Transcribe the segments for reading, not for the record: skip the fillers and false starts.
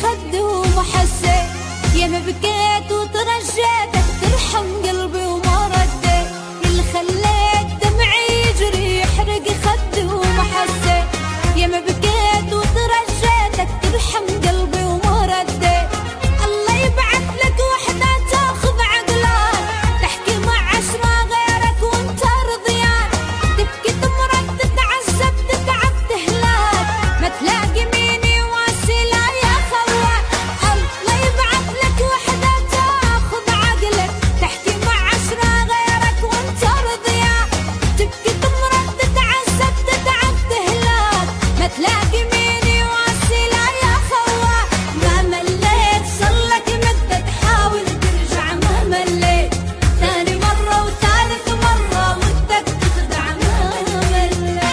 خدي وما حسيت، ياما بكيت وترجيتك ترحم قلبي وما رديت، اللي خليت دمعي يجري يحرق خدي وما حسيت، ياما بكيت وترجيتك ترحم قلبي وما رديت. الله يبعث لك وحدة تاخذ عقلك، تحكي مع 10 غيرك وانت رضيان، تبكي تمرض تتعذب تتعب تهلاك، ما تلاقي مين يواسي لا يا خوان. الله يبعث لك وحدة تاخذ عقلك، تحكي مع 10 غيرك وانت رضيان، تبكي تمرض تتعذب تتعب تهلاك، ما تلاقي مين يواسي لا يا خوان. ما مليت صلك مدة تحاول ترجع، ما مليت ثاني مرة وثالث مرة ودك تخدع، ما مليت.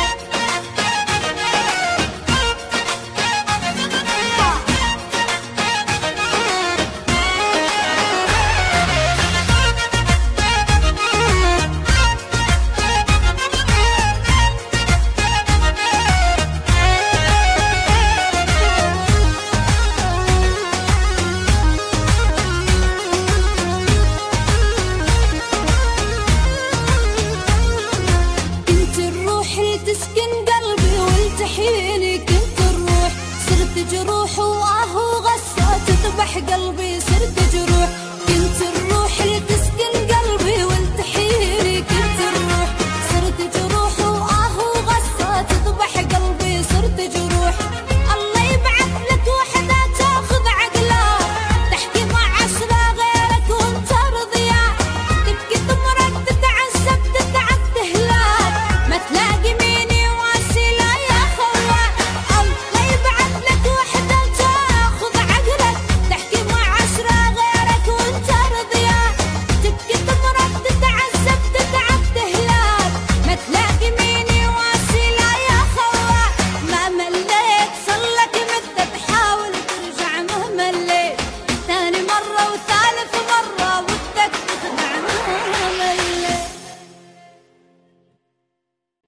كنت الروح اللي تسكن قلبي والتحيلي، كنت الروح صرت جروح وآه وغصة تذبح قلبي، صرت